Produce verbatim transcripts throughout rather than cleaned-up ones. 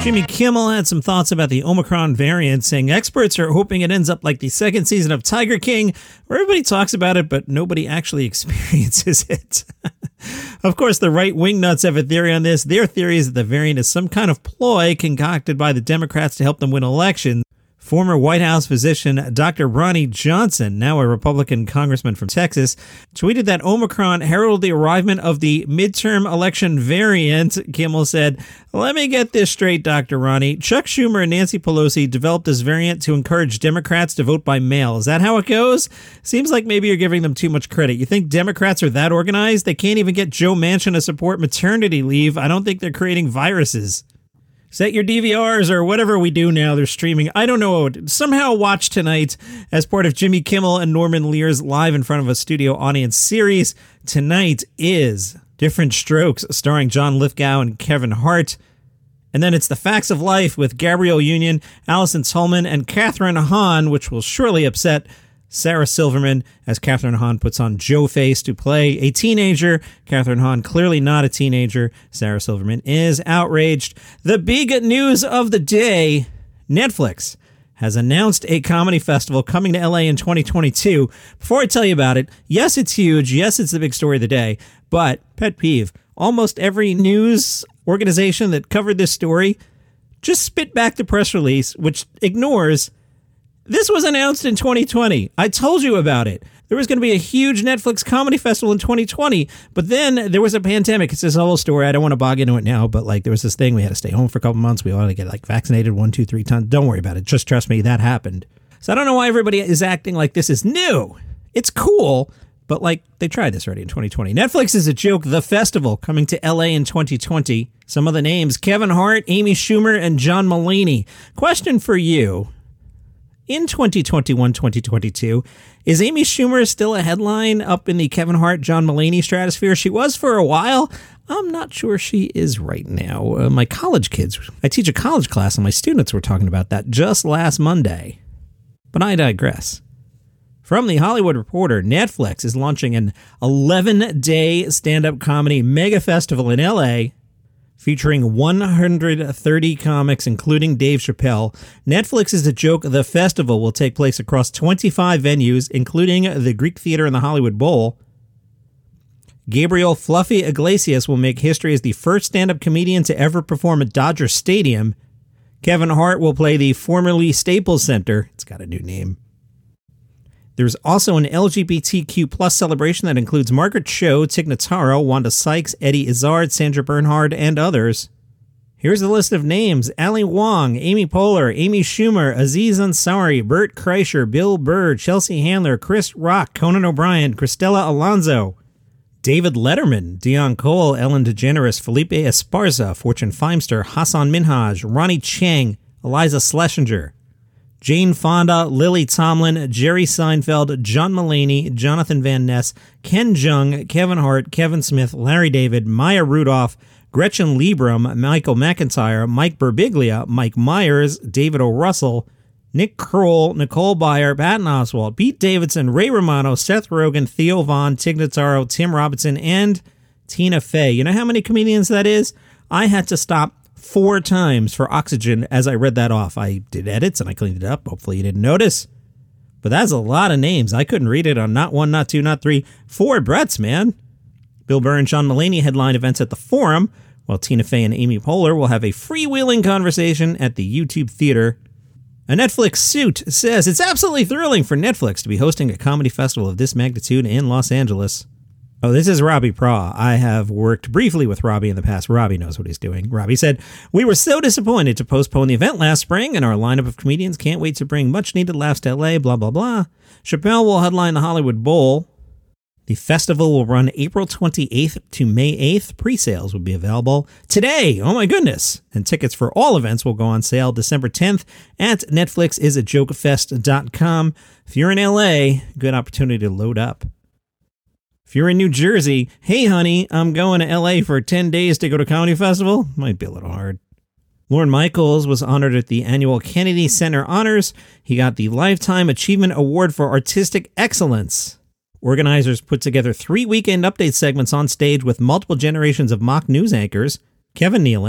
Jimmy Kimmel had some thoughts about the Omicron variant, saying experts are hoping it ends up like the second season of Tiger King, where everybody talks about it, but nobody actually experiences it. Of course, the right-wing nuts have a theory on this. Their theory is that the variant is some kind of ploy concocted by the Democrats to help them win elections. Former White House physician Doctor Ronnie Johnson, now a Republican congressman from Texas, tweeted that Omicron heralded the arrival of the midterm election variant. Kimmel said, "Let me get this straight, Doctor Ronnie. Chuck Schumer and Nancy Pelosi developed this variant to encourage Democrats to vote by mail. Is that how it goes? Seems like maybe you're giving them too much credit. You think Democrats are that organized? They can't even get Joe Manchin to support maternity leave. I don't think they're creating viruses." Set your D V Rs or whatever we do now. They're streaming. I don't know. Somehow watch tonight as part of Jimmy Kimmel and Norman Lear's live in front of a studio audience series. Tonight is Different Strokes, starring John Lithgow and Kevin Hart. And then it's The Facts of Life with Gabrielle Union, Allison Tolman, and Catherine Hahn, which will surely upset Sarah Silverman, as Catherine Hahn puts on Joe Face to play a teenager. Catherine Hahn, clearly not a teenager. Sarah Silverman is outraged. The big news of the day, Netflix has announced a comedy festival coming to L A in twenty twenty-two. Before I tell you about it, yes, it's huge. Yes, it's the big story of the day. But, pet peeve, almost every news organization that covered this story just spit back the press release, which ignores this was announced in twenty twenty. I told you about it. There was going to be a huge Netflix comedy festival in twenty twenty, but then there was a pandemic. It's this whole story. I don't want to bog into it now, but like there was this thing. We had to stay home for a couple months. We all had to get like vaccinated one, two, three times. Don't worry about it. Just trust me, that happened. So I don't know why everybody is acting like this is new. It's cool, but like they tried this already in twenty twenty. Netflix is a joke. The festival coming to L A in twenty twenty. Some of the names: Kevin Hart, Amy Schumer, and John Mulaney. Question for you. In twenty twenty-one, twenty twenty-two, is Amy Schumer still a headline up in the Kevin Hart, John Mulaney stratosphere? She was for a while. I'm not sure she is right now. Uh, my college kids, I teach a college class, and my students were talking about that just last Monday. But I digress. From The Hollywood Reporter, Netflix is launching an eleven-day stand-up comedy mega festival in L A, featuring one hundred thirty comics, including Dave Chappelle. Netflix is a joke. The festival will take place across twenty-five venues, including the Greek Theater and the Hollywood Bowl. Gabriel Fluffy Iglesias will make history as the first stand-up comedian to ever perform at Dodger Stadium. Kevin Hart will play the formerly Staples Center. It's got a new name. There's also an L G B T Q plus celebration that includes Margaret Cho, Tig Notaro, Wanda Sykes, Eddie Izzard, Sandra Bernhard, and others. Here's a list of names: Ali Wong, Amy Poehler, Amy Schumer, Aziz Ansari, Bert Kreischer, Bill Burr, Chelsea Handler, Chris Rock, Conan O'Brien, Cristela Alonso, David Letterman, Dion Cole, Ellen DeGeneres, Felipe Esparza, Fortune Feimster, Hassan Minhaj, Ronnie Chang, Eliza Schlesinger, Jane Fonda, Lily Tomlin, Jerry Seinfeld, John Mulaney, Jonathan Van Ness, Ken Jeong, Kevin Hart, Kevin Smith, Larry David, Maya Rudolph, Gretchen Liebram, Michael McIntyre, Mike Birbiglia, Mike Myers, David O. Russell, Nick Kroll, Nicole Byer, Patton Oswalt, Pete Davidson, Ray Romano, Seth Rogen, Theo Vaughn, Tig Notaro, Tim Robinson, and Tina Fey. You know how many comedians that is? I had to stop four times for oxygen as I read that off. I did edits and I cleaned it up. Hopefully you didn't notice. But that's a lot of names. I couldn't read it on not one, not two, not three, four Bretts, man. Bill Burr and John Mulaney headline events at the Forum, while Tina Fey and Amy Poehler will have a freewheeling conversation at the YouTube Theater. A Netflix suit says it's absolutely thrilling for Netflix to be hosting a comedy festival of this magnitude in Los Angeles. Oh, this is Robbie Praw. I have worked briefly with Robbie in the past. Robbie knows what he's doing. Robbie said, "We were so disappointed to postpone the event last spring, and our lineup of comedians can't wait to bring much-needed laughs to L A, blah, blah, blah. Chappelle will headline the Hollywood Bowl. The festival will run April twenty-eighth to May eighth. Pre-sales will be available today. Oh, my goodness. And tickets for all events will go on sale December tenth at netflix is a joke fest dot com. If you're in L A, good opportunity to load up. If you're in New Jersey, hey, honey, I'm going to L A for ten days to go to Comedy Festival. Might be a little hard. Lorne Michaels was honored at the annual Kennedy Center Honors. He got the Lifetime Achievement Award for Artistic Excellence. Organizers put together three weekend update segments on stage with multiple generations of mock news anchors: Kevin Nealon,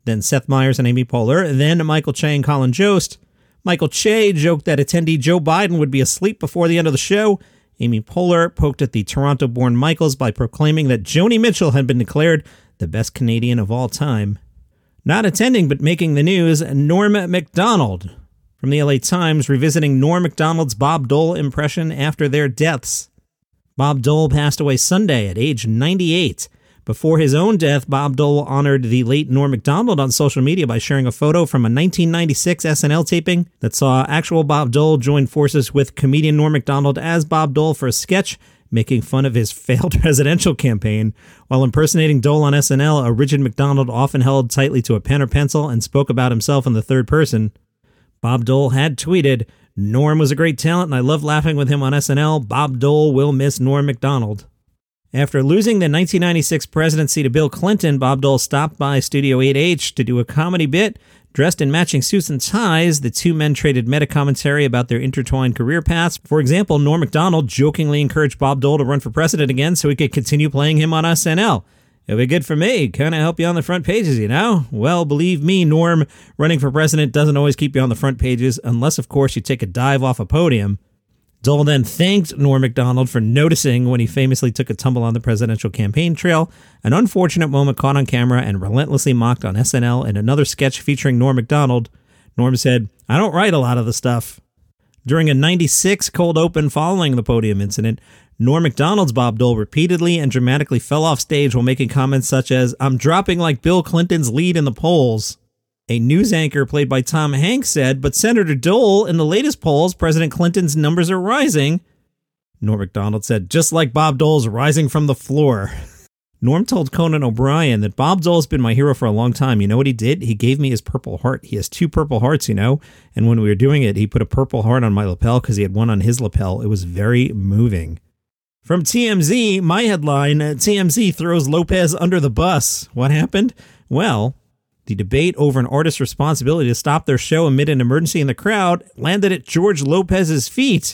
then Seth Meyers and Amy Poehler, then Michael Che and Colin Jost. Michael Che joked that attendee Joe Biden would be asleep before the end of the show. Amy Poehler poked at the Toronto-born Michaels by proclaiming that Joni Mitchell had been declared the best Canadian of all time. Not attending but making the news, Norm Macdonald from the L A Times revisiting Norm Macdonald's Bob Dole impression after their deaths. Bob Dole passed away Sunday at age ninety-eight. Before his own death, Bob Dole honored the late Norm Macdonald on social media by sharing a photo from a nineteen ninety-six S N L taping that saw actual Bob Dole join forces with comedian Norm Macdonald as Bob Dole for a sketch making fun of his failed presidential campaign. While impersonating Dole on S N L, a rigid Macdonald often held tightly to a pen or pencil and spoke about himself in the third person. Bob Dole had tweeted, "Norm was a great talent and I love laughing with him on S N L. Bob Dole will miss Norm Macdonald." After losing the nineteen ninety-six presidency to Bill Clinton, Bob Dole stopped by Studio eight H to do a comedy bit. Dressed in matching suits and ties, the two men traded meta-commentary about their intertwined career paths. For example, Norm Macdonald jokingly encouraged Bob Dole to run for president again so he could continue playing him on S N L. "It'll be good for me, kind of help you on the front pages, you know?" Well, believe me, Norm, running for president doesn't always keep you on the front pages, unless, of course, you take a dive off a podium. Dole then thanked Norm Macdonald for noticing when he famously took a tumble on the presidential campaign trail, an unfortunate moment caught on camera and relentlessly mocked on S N L in another sketch featuring Norm Macdonald. Norm said, "I don't write a lot of the stuff." During a ninety-six cold open following the podium incident, Norm Macdonald's Bob Dole repeatedly and dramatically fell off stage while making comments such as, "I'm dropping like Bill Clinton's lead in the polls." A news anchor played by Tom Hanks said, "But Senator Dole, in the latest polls, President Clinton's numbers are rising." Norm Macdonald said, "Just like Bob Dole's rising from the floor." Norm told Conan O'Brien that Bob Dole's been my hero for a long time. You know what he did? He gave me his Purple Heart. He has two Purple Hearts, you know, and when we were doing it, he put a Purple Heart on my lapel because he had one on his lapel. It was very moving. From T M Z, my headline, T M Z throws Lopez under the bus. What happened? Well, the debate over an artist's responsibility to stop their show amid an emergency in the crowd landed at George Lopez's feet.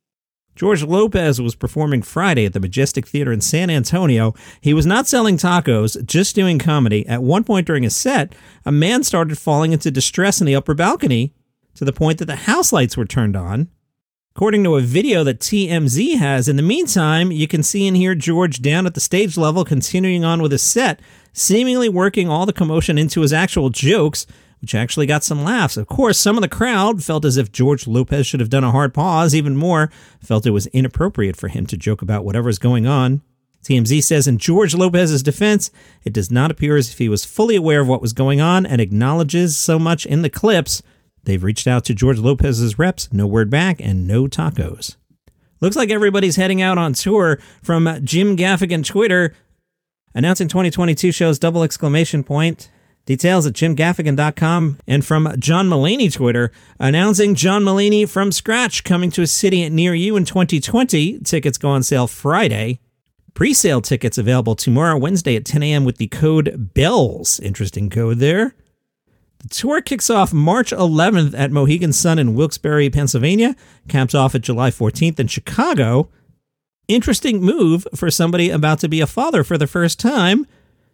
George Lopez was performing Friday at the Majestic Theater in San Antonio. He was not selling tacos, just doing comedy. At one point during his set, a man started falling into distress in the upper balcony to the point that the house lights were turned on. According to a video that T M Z has, in the meantime, you can see and hear George down at the stage level continuing on with his set, seemingly working all the commotion into his actual jokes, which actually got some laughs. Of course, some of the crowd felt as if George Lopez should have done a hard pause. Even more, felt it was inappropriate for him to joke about whatever's going on. T M Z says in George Lopez's defense, it does not appear as if he was fully aware of what was going on and acknowledges so much in the clips. They've reached out to George Lopez's reps, no word back, and no tacos. Looks like everybody's heading out on tour. From Jim Gaffigan Twitter, announcing twenty twenty-two shows double exclamation point. Details at jim gaffigan dot com. And from John Mulaney Twitter, announcing John Mulaney from scratch coming to a city near you in twenty twenty. Tickets go on sale Friday. Pre-sale tickets available tomorrow, Wednesday at ten a.m. with the code BELLS. Interesting code there. The tour kicks off March eleventh at Mohegan Sun in Wilkes-Barre, Pennsylvania. Caps off at July fourteenth in Chicago. Interesting move for somebody about to be a father for the first time.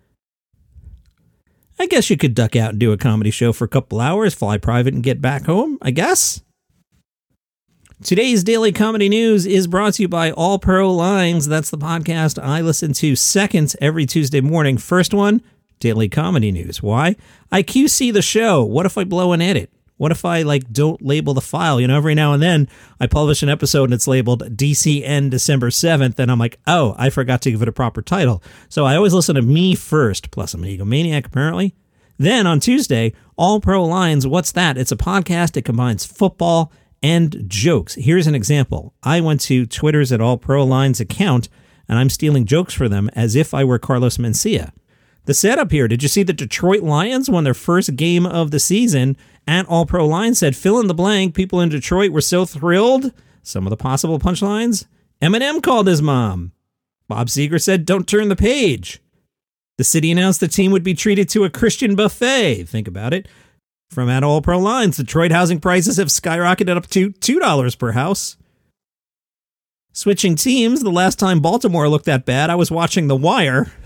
I guess you could duck out and do a comedy show for a couple hours, fly private, and get back home, I guess. Today's Daily Comedy News is brought to you by All Pro Lines. That's the podcast I listen to second every Tuesday morning. First one, Daily Comedy News. Why? I Q C the show. What if I blow an edit? What if I like don't label the file? You know, every now and then I publish an episode and it's labeled D C N December seventh, and I'm like, oh, I forgot to give it a proper title. So I always listen to me first, plus I'm an egomaniac apparently. Then on Tuesday, All Pro Lines. What's that? It's a podcast that combines football and jokes. Here's an example. I went to Twitter's at All Pro Lines account and I'm stealing jokes for them as if I were Carlos Mencia. The setup here, did you see the Detroit Lions won their first game of the season? At All Pro Lines said, fill in the blank, people in Detroit were so thrilled. Some of the possible punchlines. Eminem called his mom. Bob Seger said, don't turn the page. The city announced the team would be treated to a Christian buffet. Think about it. From at All Pro Lines, Detroit housing prices have skyrocketed up to two dollars per house. Switching teams, the last time Baltimore looked that bad, I was watching The Wire.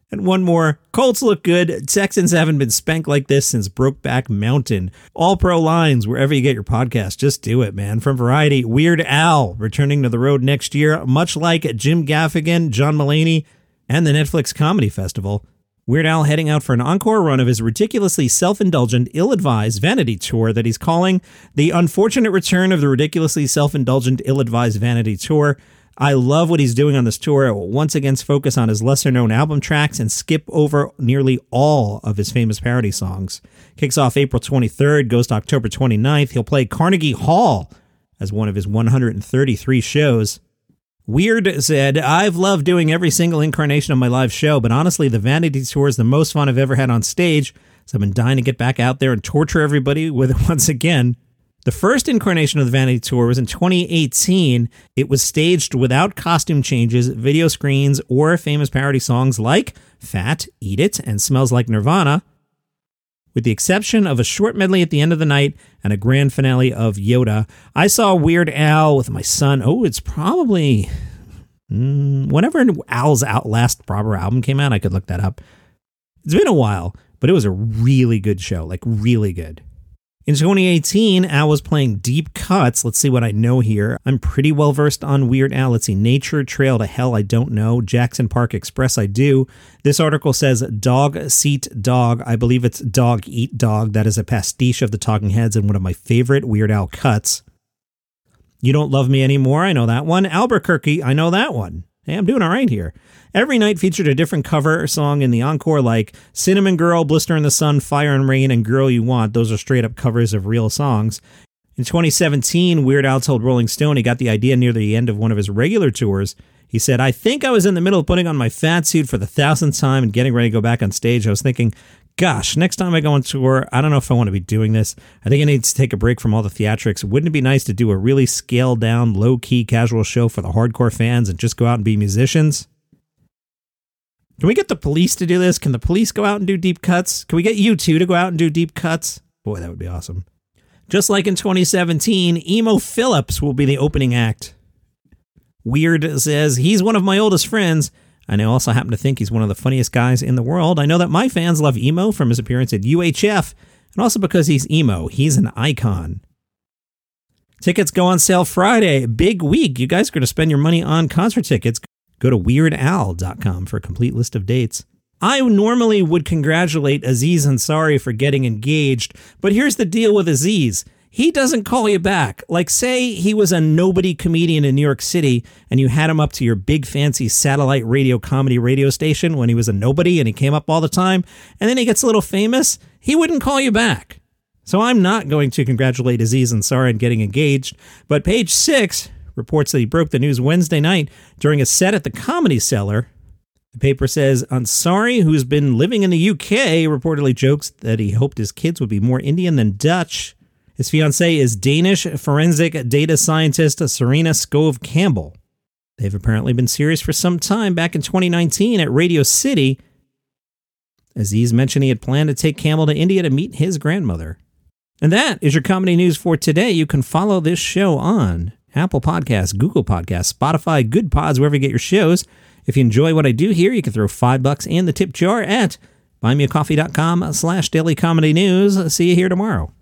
And one more, Colts look good. Texans haven't been spanked like this since Brokeback Mountain. All pro lines, wherever you get your podcast, just do it, man. From Variety, Weird Al returning to the road next year, much like Jim Gaffigan, John Mulaney, and the Netflix Comedy Festival. Weird Al heading out for an encore run of his ridiculously self-indulgent, ill-advised vanity tour that he's calling The Unfortunate Return of the Ridiculously Self-Indulgent, Ill-Advised Vanity Tour. I love what he's doing on this tour. It will once again focus on his lesser-known album tracks and skip over nearly all of his famous parody songs. Kicks off April twenty-third, goes to October twenty-ninth. He'll play Carnegie Hall as one of his one hundred thirty-three shows. Weird said, I've loved doing every single incarnation of my live show, but honestly, the Vanity Tour is the most fun I've ever had on stage, so I've been dying to get back out there and torture everybody with it once again. The first incarnation of the Vanity Tour was in twenty eighteen. It was staged without costume changes, video screens, or famous parody songs like Fat, Eat It, and Smells Like Nirvana, with the exception of a short medley at the end of the night and a grand finale of Yoda. I saw Weird Al with my son. Oh, it's probably mm, whenever Al's out last proper album came out. I could look that up. It's been a while, but it was a really good show, like really good. In twenty eighteen, Al was playing Deep Cuts. Let's see what I know here. I'm pretty well versed on Weird Al. Let's see. Nature, Trail to Hell, I don't know. Jackson Park Express, I do. This article says Dog Seat Dog. I believe it's Dog Eat Dog. That is a pastiche of the Talking Heads and one of my favorite Weird Al cuts. You Don't Love Me Anymore. I know that one. Albuquerque. I know that one. Hey, I'm doing all right here. Every night featured a different cover song in the encore, like Cinnamon Girl, Blister in the Sun, Fire and Rain, and Girl You Want. Those are straight up covers of real songs. In twenty seventeen, Weird Al told Rolling Stone he got the idea near the end of one of his regular tours. He said, I think I was in the middle of putting on my fat suit for the thousandth time and getting ready to go back on stage. I was thinking, gosh, next time I go on tour, I don't know if I want to be doing this. I think I need to take a break from all the theatrics. Wouldn't it be nice to do a really scaled down, low-key, casual show for the hardcore fans and just go out and be musicians? Can we get the police to do this? Can the police go out and do deep cuts? Can we get you two to go out and do deep cuts? Boy, that would be awesome. Just like in twenty seventeen, Emo Phillips will be the opening act. Weird says, he's one of my oldest friends, and I also happen to think he's one of the funniest guys in the world. I know that my fans love Emo from his appearance at U H F, and also because he's emo. He's an icon. Tickets go on sale Friday. Big week. You guys are going to spend your money on concert tickets. Go to weird al dot com for a complete list of dates. I normally would congratulate Aziz Ansari for getting engaged, but here's the deal with Aziz. He doesn't call you back. Like, say he was a nobody comedian in New York City and you had him up to your big fancy satellite radio comedy radio station when he was a nobody and he came up all the time, and then he gets a little famous, he wouldn't call you back. So I'm not going to congratulate Aziz Ansari on getting engaged, but Page Six reports that he broke the news Wednesday night during a set at the Comedy Cellar. The paper says Ansari, who's been living in the U K, reportedly jokes that he hoped his kids would be more Indian than Dutch. His fiancée is Danish forensic data scientist Serena Scove Campbell. They've apparently been serious for some time. Back in twenty nineteen at Radio City, Aziz mentioned he had planned to take Campbell to India to meet his grandmother. And that is your comedy news for today. You can follow this show on Apple Podcasts, Google Podcasts, Spotify, Good Pods, wherever you get your shows. If you enjoy what I do here, you can throw five bucks in the tip jar at buymeacoffee.com slash daily comedy news. See you here tomorrow.